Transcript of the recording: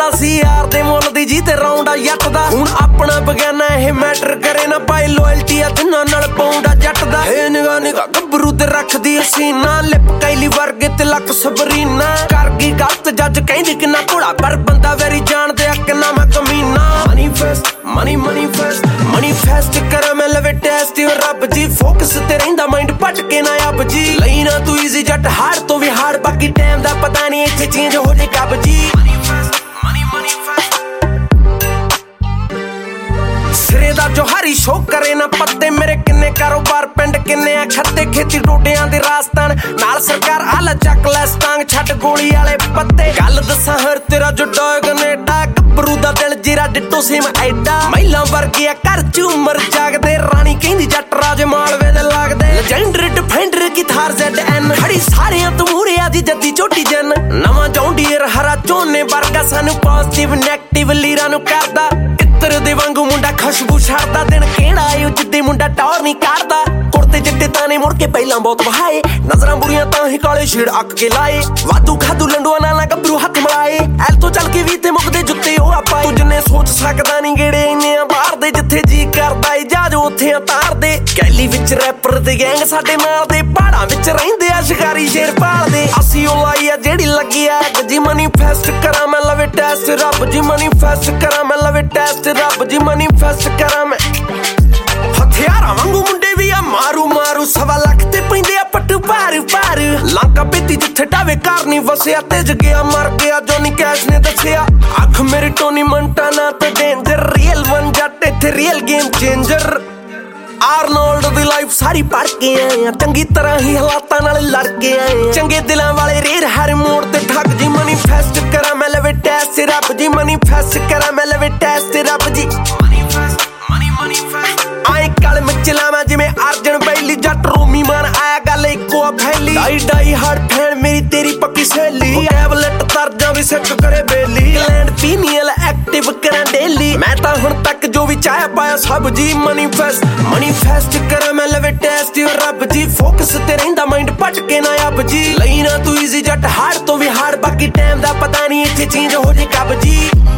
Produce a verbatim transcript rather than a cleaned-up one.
ਹੁੰਦਾ ਸੀ यार दे मुल दी जी ते रौंड आ जट दा हुण अपना बगाना इह मैटर करे ना पाई लॉयल्टी आ जिन्हां नाल पाउंड आ जट दा ए निगाह निगाह गब्बरू ते रखदी हसीना लिप कैली वर्गे ते लक सबरीना कर गई गलत जज कहंदी किन्ना घोड़ा पर बंदा वेरी जाणदे आ किन्ना मैं कमीना मैनीफेस्ट मनी मैनीफेस्ट मैनीफेस्ट कर मैं लवे टेस्ट रब जी फोकस ते रहिंदा माइंड भटके ना अब जी लई ना तू इजी जट हार तो भी हार बाकी टाइम दा पता नहीं इत्थे चेंज हो जे कब जी मैनीफेस्ट मनी मैनीफेस्ट सिरे दा जो हरी शो करे ना पत्ते मेरे किन्ने कारोबार पिंड किन्ने आ खत्ते खेती डोडियां दे राजस्थान नाल सरकार आला चक ले स्टांग छट गोली वाले पत्ते गल दसां हर तेरा जो डॉग कनेडा गब्बरू दा दिल जीरा डिट्टो सेम ऐडा महिला वर्गी आ घर च उमर जागदे रानी कहंदी जट राज मालवे दे लागदे लेजेंडरी डिफेंडर की थार ज़ेड एन खड़ी सारियां तो मूरे आदी जद्दी चोटी जन नवां जौंडीर हरा झोने वर्गा सानू पॉजिटिव नेगेटिव लीरा नु करदा इत्र दे वांगू मुंडा खुशबू छड़दा दिन किहड़ा आयो जिद्दी मुंडा टौर नहीं करदा कुर्ते चिट्टे ताने मुड़ के पहला बहुत वहाए नजरां बुरियां तां ही काले छेड़ अक के लाए वादू खादू लंडुआ नाल गब्बरू हथ मिलाए एल तो चल के भी ते मुकदे जुत्ते ओ आपा तू जिन्ने सोच सकदा नहीं गेड़े इन्ने बाहर दे जिथे जी करदा जहाज उत्थे तार दे कैली विच रैपर ते गैंग साडे नाल दे पहाड़ां विच रहिंदे आ शिकारी शेर पालदे असी ओ लाई आ जेड़ी लगी आ जी मैनीफेस्ट करा मैं लवे टेस्ट रब जी मैनीफेस्ट करा मैं लवे टेस्ट रब जी मैनीफेस्ट करा मैं हथियारां वांगू मुंडे भी आ मारू मारू सवा लख ते पैंदे आ पट्टू भार भार लांका पीती जिथे डावे घर नहीं वसिया तेज गया मर गया जॉनी कैश ने दसिया अख मेरी टोनी मंटाना ते डेंजर रियल वन जट इत्थे रियल गेम चेंजर आर्नोल्ड दी लाइफ सारी पढ़ के आए चंगी तरह ही हालातां नाल लड़ के आए चंगे दिलां वाले रेर हर मोड़ ते ठग जी मैनीफेस्ट करा मैं लवे टेस्ट रब जी मैनीफेस्ट करा मैं लवे टेस्ट रब जी मैनीफेस्ट मनी मैनीफेस्ट आए कल मचलावा जिवें अर्जन बैली जट रोमी मान आया गल इको फैली डाई डाई हार्ड फैन मेरी तेरी पक्की सहेली टैबलेट तरजा भी सिक करे बेली लैंड पीनियल एक्टिव करा डेली मैं तां हुण तक जो भी चाह पाया सब जी मैनीफेस्ट मैनीफेस्ट करा मैं लवे टेस्ट रब जी फोकस ते रहिंदा माइंड भटके ना अब जी लई ना तू इजी जट हार तो भी हार बाकी टाइम दा पता नहीं इत्थे चेंज हो जे कब जी